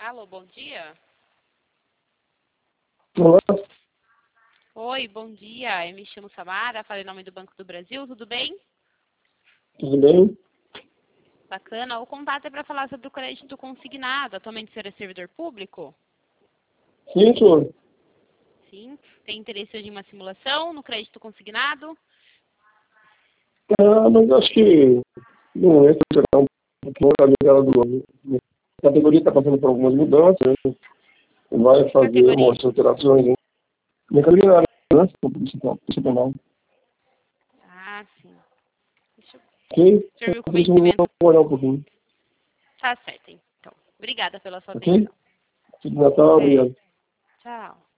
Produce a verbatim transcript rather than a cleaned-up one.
Alô, bom dia. Olá, Oi, bom dia. Eu me chamo Samara, falo em nome do Banco do Brasil, tudo bem? tudo bem? Bacana. O contato é para falar sobre o crédito consignado. Atualmente o senhor é servidor público? Sim, senhor. Sim. Tem interesse hoje em uma simulação no crédito consignado? Ah, mas acho que não é será um pouquinho a ligada do ano. A categoria está passando por algumas mudanças, né? Vai Que fazer categoria? umas alterações, né? Minha categoria, né? Principal, principal. Ah, sim. Deixa eu... Ok? O senhor viu com Então, deixa eu vencimento? olhar um pouquinho. Tá certo, então. Obrigada pela sua Ok? atenção. Tudo Natal, É. obrigado. Tchau.